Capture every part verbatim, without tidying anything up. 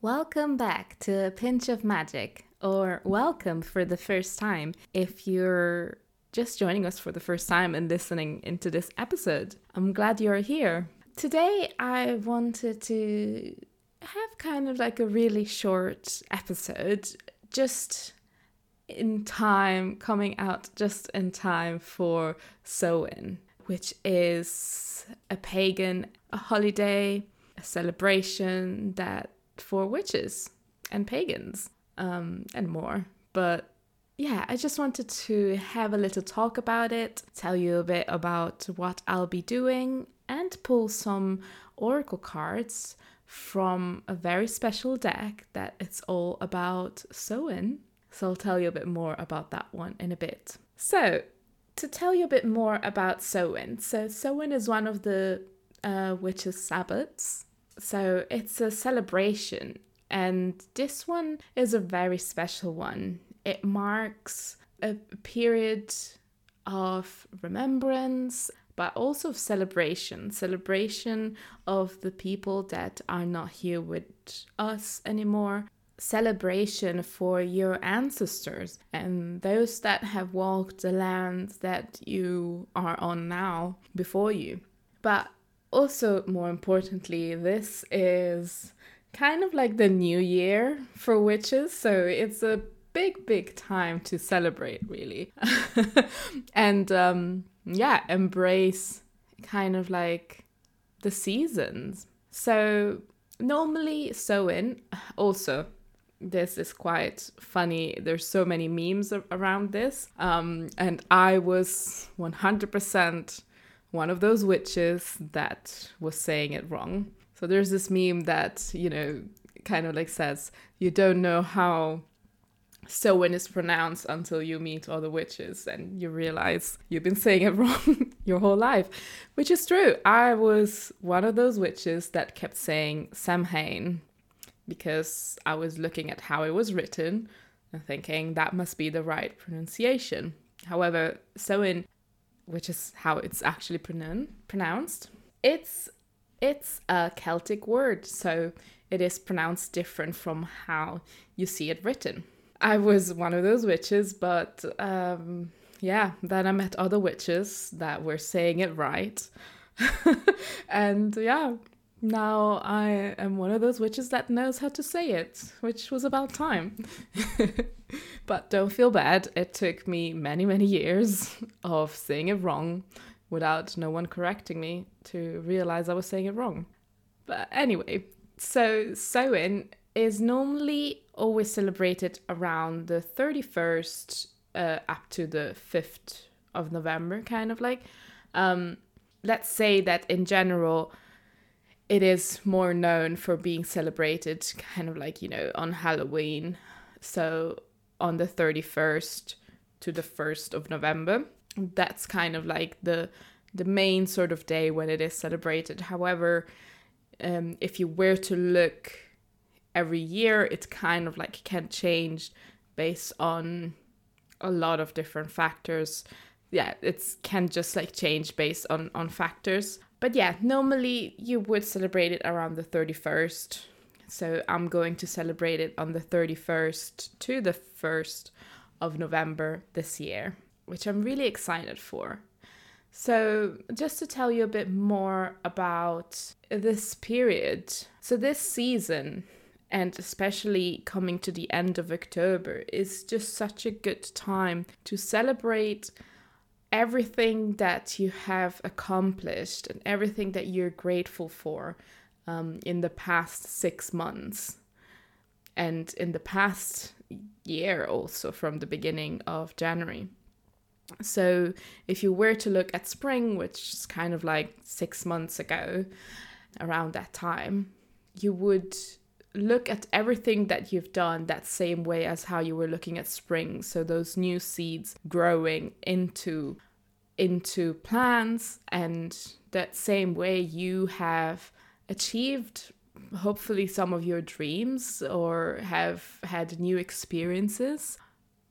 Welcome back to A Pinch of Magic, or welcome for the first time if you're just joining us for the first time and listening into this episode. I'm glad you're here. Today I wanted to have kind of like a really short episode, just in time, coming out just in time for Samhain, which is a pagan a holiday, a celebration that for witches and pagans um, and more. But yeah, I just wanted to have a little talk about it, tell you a bit about what I'll be doing, and pull some oracle cards from a very special deck that it's all about Samhain. So I'll tell you a bit more about that one in a bit. So to tell you a bit more about Samhain. So Samhain is one of the uh, witches' Sabbats. So it's a celebration, and this one is a very special one. It marks a period of remembrance, but also of celebration. Celebration of the people that are not here with us anymore. Celebration for your ancestors and those that have walked the land that you are on now before you. But also, more importantly, this is kind of like the new year for witches, so it's a big, big time to celebrate, really. and um, yeah, embrace kind of like the seasons. So normally Samhain, also, this is quite funny. There's so many memes around this, um, and I was one hundred percent one of those witches that was saying it wrong. So there's this meme that, you know, kind of like says, you don't know how Samhain is pronounced until you meet other witches and you realize you've been saying it wrong your whole life, which is true. I was one of those witches that kept saying Samhain because I was looking at how it was written and thinking that must be the right pronunciation. However, Samhain, which is how it's actually pronoun- pronounced. It's it's a Celtic word, so it is pronounced different from how you see it written. I was one of those witches, but um, yeah, then I met other witches that were saying it right. and yeah, now I am one of those witches that knows how to say it, which was about time. But don't feel bad. It took me many, many years of saying it wrong without no one correcting me to realize I was saying it wrong. But anyway, so Samhain is normally always celebrated around the thirty-first uh, up to the fifth of November, kind of like. Um, let's say that in general, it is more known for being celebrated kind of like, you know, on Halloween. So on the thirty-first to the first of November. That's kind of like the the main sort of day when it is celebrated. However, um, if you were to look every year, it kind of like can change based on a lot of different factors. Yeah, it can just like change based on, on factors. But yeah, normally you would celebrate it around the thirty-first. So I'm going to celebrate it on the thirty-first to the first of November this year, which I'm really excited for. So just to tell you a bit more about this period. So this season, and especially coming to the end of October, is just such a good time to celebrate everything that you have accomplished and everything that you're grateful for. Um, in the past six months and in the past year also from the beginning of January. So if you were to look at spring, which is kind of like six months ago, around that time, you would look at everything that you've done that same way as how you were looking at spring. So those new seeds growing into, into plants, and that same way you have achieved hopefully some of your dreams or have had new experiences.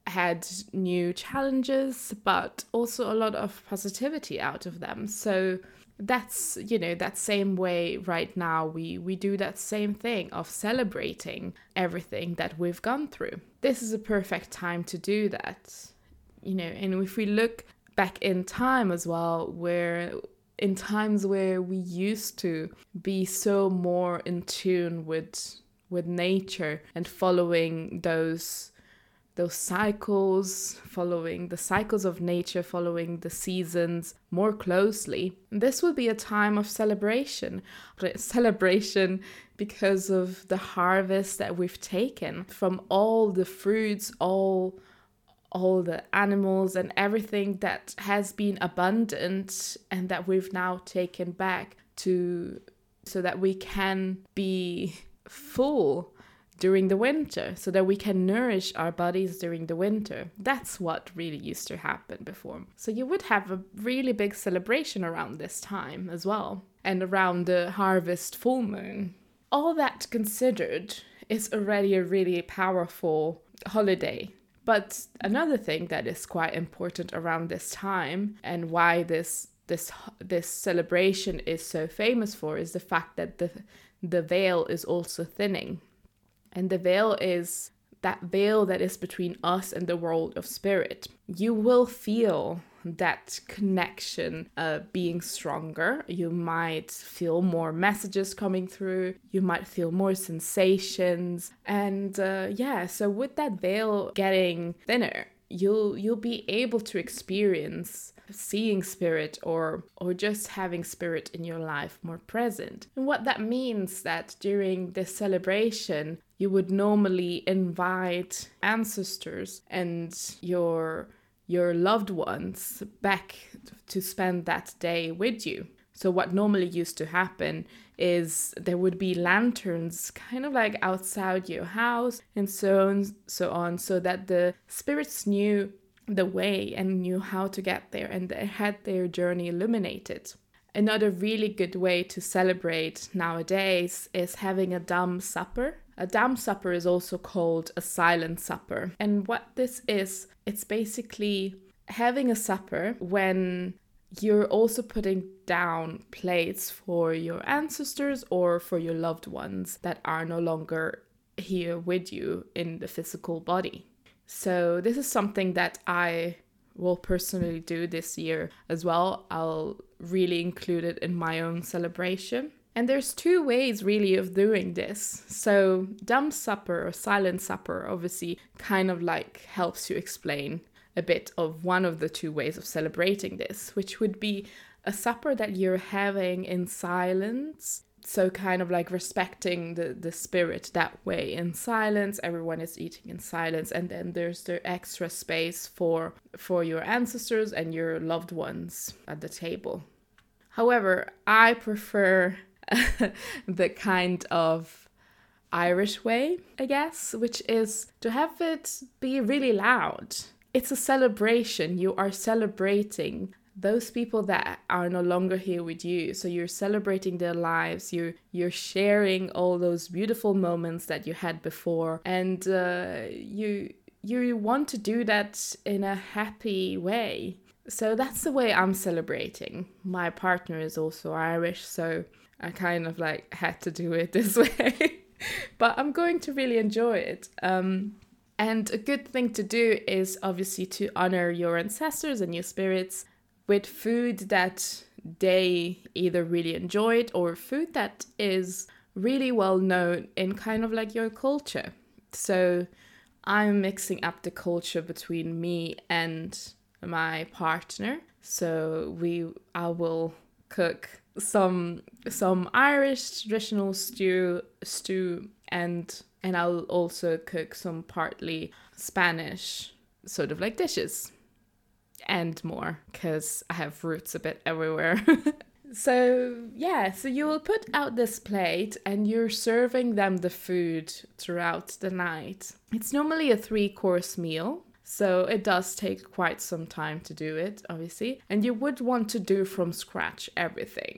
had new challenges, but also a lot of positivity out of them. So that's, you know, that same way right now we, we do that same thing of celebrating everything that we've gone through. This is a perfect time to do that, you know, and if we look back in time as well, where in times where we used to be so more in tune with with nature and following those those cycles, following the cycles of nature, following the seasons more closely. This will be a time of celebration. Celebration because of the harvest that we've taken from all the fruits, all, all the animals and everything that has been abundant and that we've now taken back to so that we can be full during the winter, so that we can nourish our bodies during the winter. That's what really used to happen before. So you would have a really big celebration around this time as well, and around the harvest full moon. All that considered, is already a really powerful holiday. But another thing that is quite important around this time, and why this this this celebration is so famous for, is the fact that the the veil is also thinning. And the veil is that veil that is between us and the world of spirit. You will feel that connection uh, being stronger. You might feel more messages coming through. You might feel more sensations. And uh, yeah, so with that veil getting thinner, you'll you'll be able to experience seeing spirit or or just having spirit in your life more present. And what that means that during this celebration, you would normally invite ancestors and your your loved ones back to spend that day with you. So what normally used to happen is there would be lanterns kind of like outside your house and so on, so on, so that the spirits knew the way and knew how to get there, and they had their journey illuminated. Another really good way to celebrate nowadays is having a Dam supper. A Dam supper is also called a silent supper. And what this is, it's basically having a supper when you're also putting down plates for your ancestors or for your loved ones that are no longer here with you in the physical body. So this is something that I will personally do this year as well. I'll really include it in my own celebration. And there's two ways really of doing this. So Dam supper or silent supper obviously kind of like helps you explain a bit of one of the two ways of celebrating this, which would be a supper that you're having in silence. So kind of like respecting the, the spirit that way in silence. Everyone is eating in silence. And then there's the extra space for, for your ancestors and your loved ones at the table. However, I prefer the kind of Irish way, I guess, which is to have it be really loud. It's a celebration. You are celebrating those people that are no longer here with you. So you're celebrating their lives. You're you're sharing all those beautiful moments that you had before, and uh, you you want to do that in a happy way. So that's the way I'm celebrating. My partner is also Irish, so I kind of like had to do it this way. But I'm going to really enjoy it. Um, and a good thing to do is obviously to honor your ancestors and your spirits with food that they either really enjoyed or food that is really well known in kind of like your culture. So I'm mixing up the culture between me and my partner. So we, I will cook some some Irish traditional stew stew and and I'll also cook some partly Spanish sort of like dishes. And more, because I have roots a bit everywhere. So yeah, so you will put out this plate and you're serving them the food throughout the night. It's normally a three-course meal, so it does take quite some time to do it, obviously. And you would want to do from scratch everything.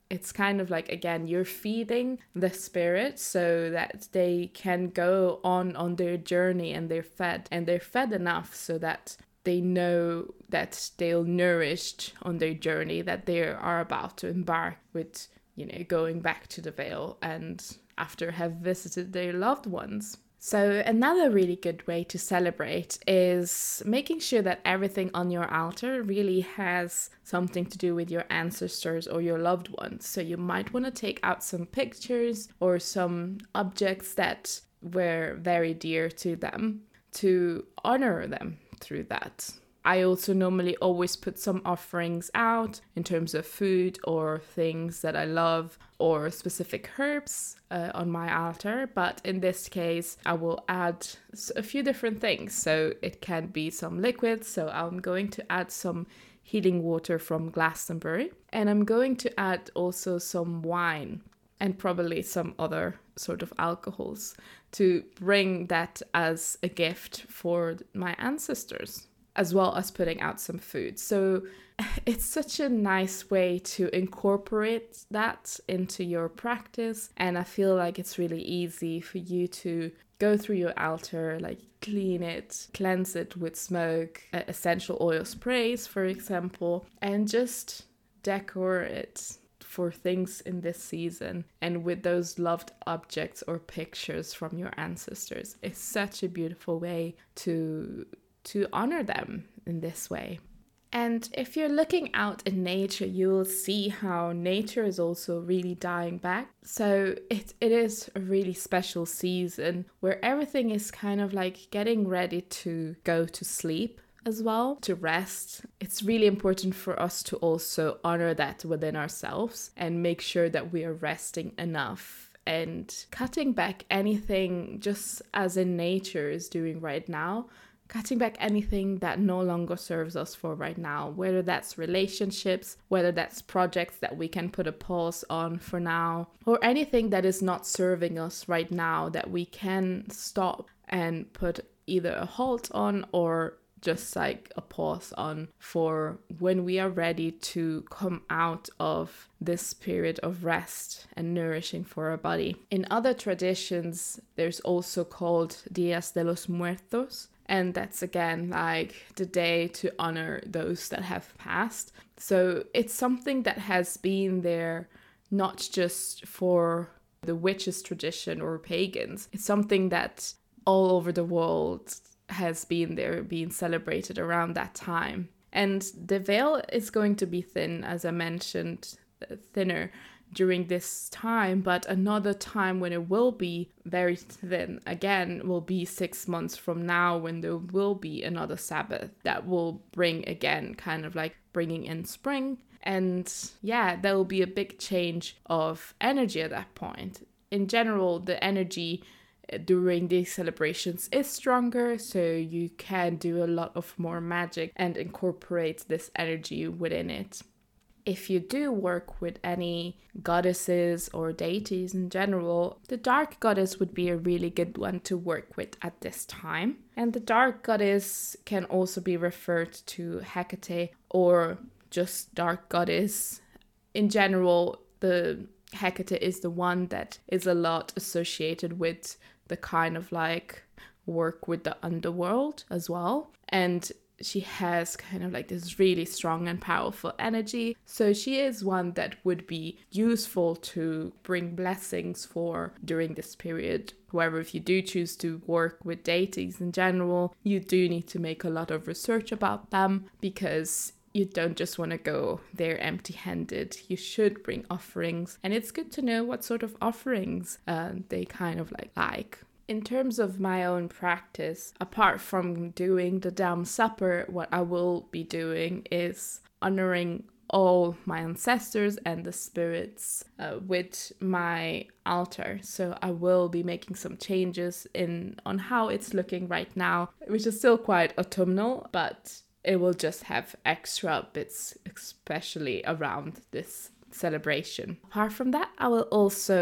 It's kind of like, again, you're feeding the spirit so that they can go on on their journey, and they're fed, and they're fed enough so that they know that they'll nourished on their journey, that they are about to embark with, you know, going back to the Vale and after have visited their loved ones. So another really good way to celebrate is making sure that everything on your altar really has something to do with your ancestors or your loved ones. So you might want to take out some pictures or some objects that were very dear to them to honor them through that. I also normally always put some offerings out in terms of food or things that I love or specific herbs uh, on my altar. But in this case, I will add a few different things. So it can be some liquids. So I'm going to add some healing water from Glastonbury. And I'm going to add also some wine and probably some other sort of alcohols to bring that as a gift for my ancestors, as well as putting out some food. So it's such a nice way to incorporate that into your practice. And I feel like it's really easy for you to go through your altar, like clean it, cleanse it with smoke, uh, essential oil sprays, for example, and just decor it for things in this season and with those loved objects or pictures from your ancestors. It's such a beautiful way to to honor them in this way. And if you're looking out in nature, you will see how nature is also really dying back. So it, it is a really special season where everything is kind of like getting ready to go to sleep as well, to rest. It's really important for us to also honor that within ourselves and make sure that we are resting enough and cutting back anything, just as in nature is doing right now, cutting back anything that no longer serves us for right now, whether that's relationships, whether that's projects that we can put a pause on for now, or anything that is not serving us right now that we can stop and put either a halt on or just like a pause on for when we are ready to come out of this period of rest and nourishing for our body. In other traditions, there's also called Días de los Muertos, and that's again like the day to honor those that have passed. So it's something that has been there not just for the witches tradition or pagans. It's something that all over the world has been there, being celebrated around that time. And the veil is going to be thin, as I mentioned, thinner during this time, but another time when it will be very thin again will be six months from now, when there will be another Sabbath that will bring again kind of like bringing in spring. And yeah, there will be a big change of energy at that point. In general, the energy during these celebrations is stronger, so you can do a lot of more magic and incorporate this energy within it. If you do work with any goddesses or deities in general, the dark goddess would be a really good one to work with at this time. And the dark goddess can also be referred to Hecate or just dark goddess. In general, the Hecate is the one that is a lot associated with the kind of like work with the underworld as well. And she has kind of like this really strong and powerful energy. So she is one that would be useful to bring blessings for during this period. However, if you do choose to work with deities in general, you do need to make a lot of research about them, because you don't just want to go there empty-handed. You should bring offerings, and it's good to know what sort of offerings uh, they kind of like like. In terms of my own practice, apart from doing the Dam Supper, what I will be doing is honoring all my ancestors and the spirits uh, with my altar. So I will be making some changes in on how it's looking right now, which is still quite autumnal, but it will just have extra bits, especially around this celebration. Apart from that, I will also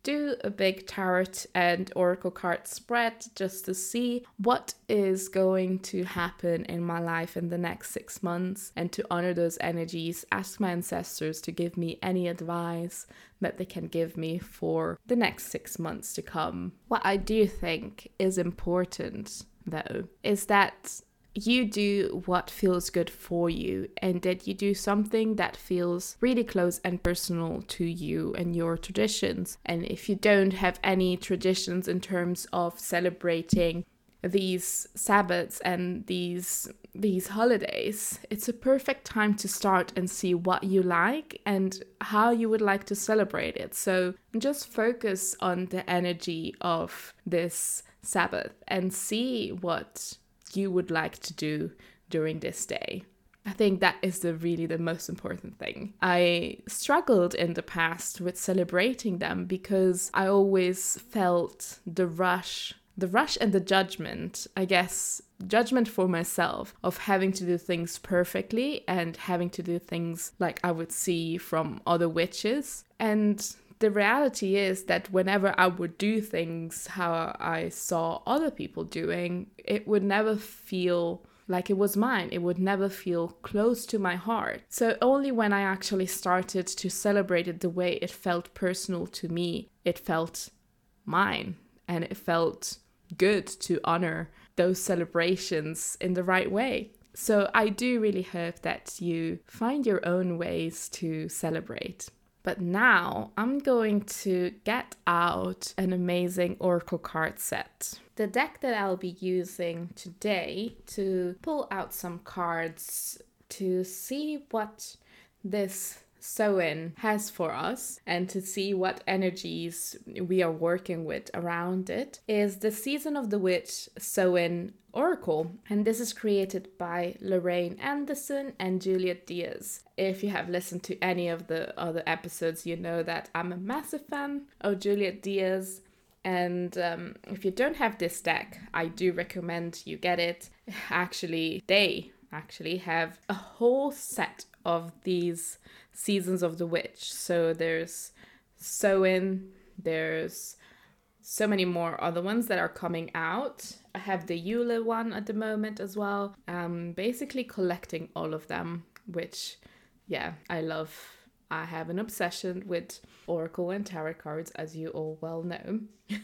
do a big tarot and oracle card spread just to see what is going to happen in my life in the next six months and to honor those energies, ask my ancestors to give me any advice that they can give me for the next six months to come. What I do think is important, though, is that you do what feels good for you and that you do something that feels really close and personal to you and your traditions. And if you don't have any traditions in terms of celebrating these Sabbaths and these these holidays, it's a perfect time to start and see what you like and how you would like to celebrate it. So just focus on the energy of this Sabbath and see what you would like to do during this day. I think that is the really the most important thing. I struggled in the past with celebrating them because I always felt the rush, the rush and the judgment, I guess, judgment for myself of having to do things perfectly and having to do things like I would see from other witches. And the reality is that whenever I would do things how I saw other people doing, it would never feel like it was mine. It would never feel close to my heart. So only when I actually started to celebrate it the way it felt personal to me, it felt mine. And it felt good to honor those celebrations in the right way. So I do really hope that you find your own ways to celebrate. But now I'm going to get out an amazing oracle card set. The deck that I'll be using today to pull out some cards to see what this Samhain has for us and to see what energies we are working with around it is the Season of the Witch Samhain Oracle, and this is created by Lorraine Anderson and Juliet Diaz. If you have listened to any of the other episodes, you know that I'm a massive fan of Juliet Diaz, and um, if you don't have this deck, I do recommend you get it. Actually, they actually have a whole set of these Seasons of the Witch. So there's Samhain, there's so many more other ones that are coming out. I have the Yule one at the moment as well. Um, basically collecting all of them, which, yeah, I love. I have an obsession with Oracle and Tarot cards, as you all well know.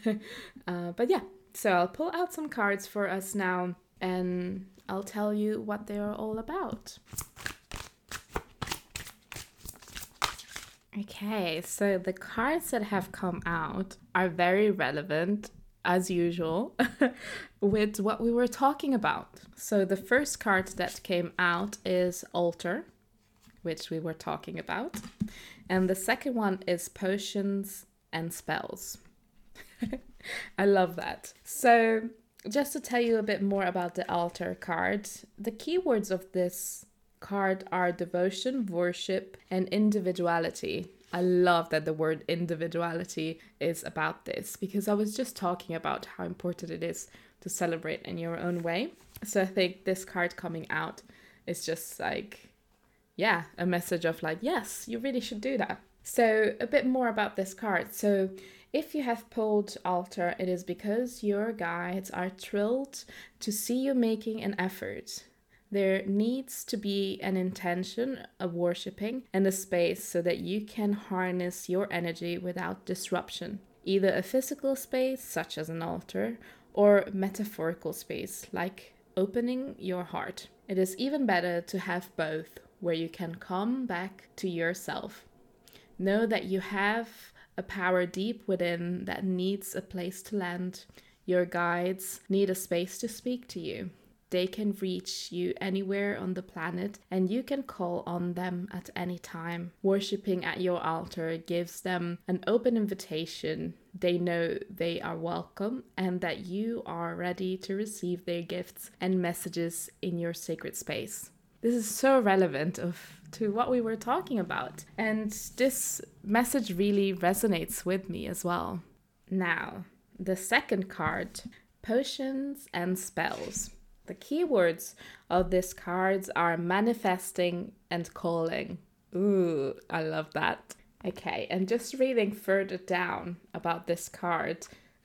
uh, but yeah, so I'll pull out some cards for us now and I'll tell you what they are all about. Okay, so the cards that have come out are very relevant, as usual, with what we were talking about. So the first card that came out is Altar, which we were talking about. And the second one is Potions and Spells. I love that. So just to tell you a bit more about the Altar card, the keywords of this card are devotion, worship, and individuality. I love that the word individuality is about this because I was just talking about how important it is to celebrate in your own way. So I think this card coming out is just like, yeah, a message of like, yes, you really should do that. So a bit more about this card. So if you have pulled Altar, it is because your guides are thrilled to see you making an effort. There needs to be an intention of worshipping and a space so that you can harness your energy without disruption. Either a physical space, such as an altar, or metaphorical space, like opening your heart. It is even better to have both, where you can come back to yourself. Know that you have a power deep within that needs a place to land. Your guides need a space to speak to you. They can reach you anywhere on the planet and you can call on them at any time. Worshipping at your altar gives them an open invitation. They know they are welcome and that you are ready to receive their gifts and messages in your sacred space. This is so relevant of to what we were talking about. And this message really resonates with me as well. Now, the second card, Potions and Spells. The keywords of these cards are manifesting and calling. Ooh, I love that. Okay, and just reading further down about this card,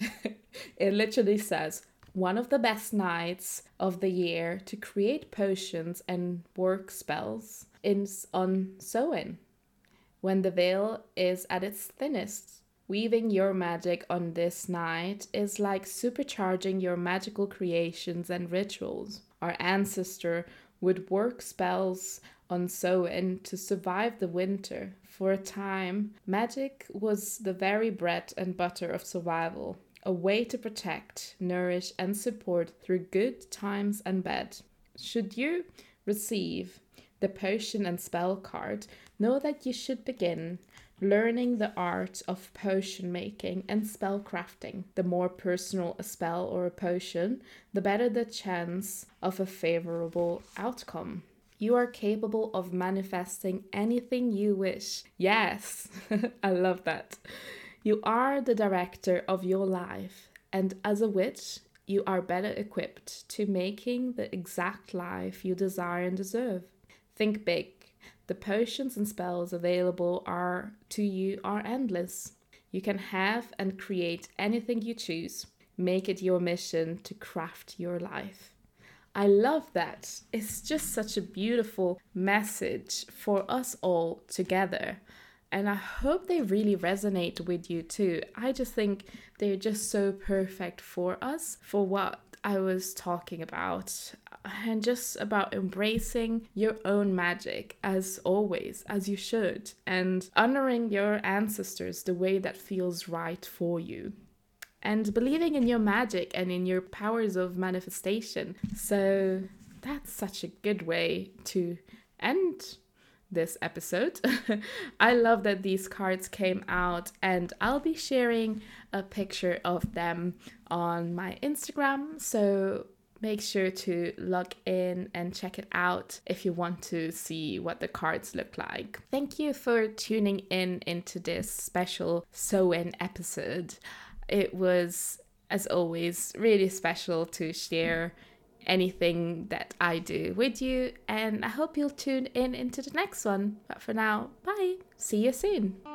it literally says, one of the best nights of the year to create potions and work spells is on Samhain, when the veil is at its thinnest. Weaving your magic on this night is like supercharging your magical creations and rituals. Our ancestor would work spells on Samhain to survive the winter. For a time, magic was the very bread and butter of survival, a way to protect, nourish, and support through good times and bad. Should you receive the potion and spell card, know that you should begin learning the art of potion making and spell crafting. The more personal a spell or a potion, the better the chance of a favorable outcome. You are capable of manifesting anything you wish. Yes, I love that. You are the director of your life, and as a witch, you are better equipped to making the exact life you desire and deserve. Think big. The potions and spells available are to you are endless. You can have and create anything you choose. Make it your mission to craft your life. I love that. It's just such a beautiful message for us all together. And I hope they really resonate with you too. I just think they're just so perfect for us, for what I was talking about, and just about embracing your own magic as always, as you should, and honoring your ancestors the way that feels right for you, and believing in your magic and in your powers of manifestation. So that's such a good way to end this episode. I love that these cards came out, and I'll be sharing a picture of them on my Instagram, so make sure to log in and check it out if you want to see what the cards look like. Thank you for tuning in into this special Samhain episode. It was, as always, really special to share anything that I do with you, and I hope you'll tune in into the next one. But for now, bye. See you soon.